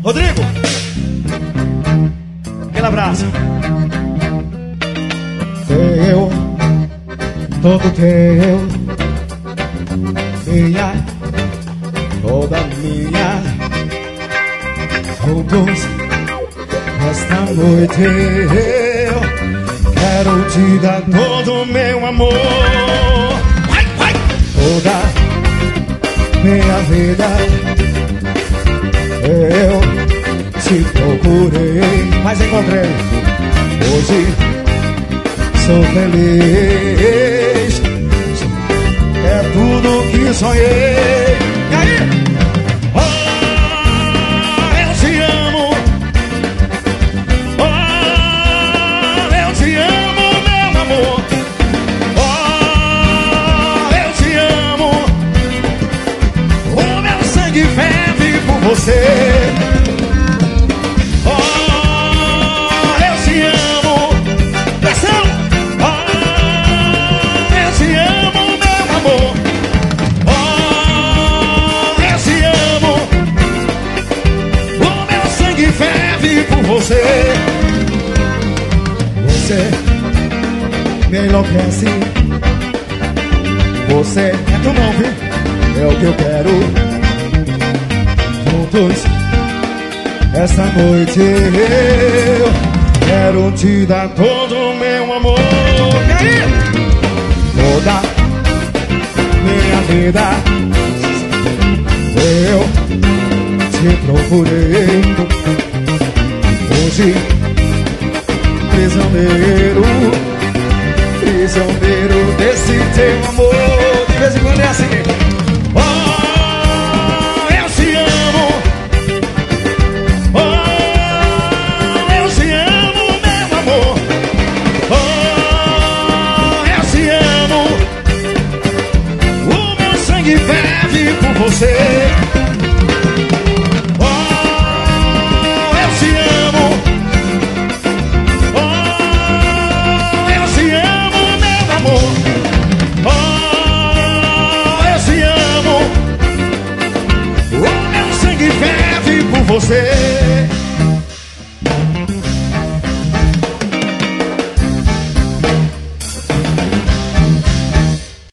Rodrigo, aquele abraço. Teu, todo teu, minha, toda minha, juntos, esta noite eu quero te dar todo meu amor. Vai, vai. Toda minha vida eu te procurei, Mas encontrei. hoje sou feliz. É tudo que sonhei. E aí? Oh, eu te amo. Oh, eu te amo, meu amor. Oh, eu te amo. O meu sangue ferve por você. Oh, eu te amo. Pressão. Oh, eu te amo, meu amor. Oh, eu te amo. O meu sangue ferve por você. Você me enlouquece. Você É tu não, viu? é o que eu quero. Juntos, essa noite eu quero te dar Todo o meu amor. E aí? toda minha vida. Eu te procurei. Hoje, prisioneiro desse teu amor. De vez em quando é assim. Oh, eu te amo. Oh, eu te amo, meu amor. Oh, eu te amo. O meu sangue ferve por você. Oh, eu te amo. Oh, eu te amo, meu amor. Oh, eu te amo. O meu sangue ferve por você.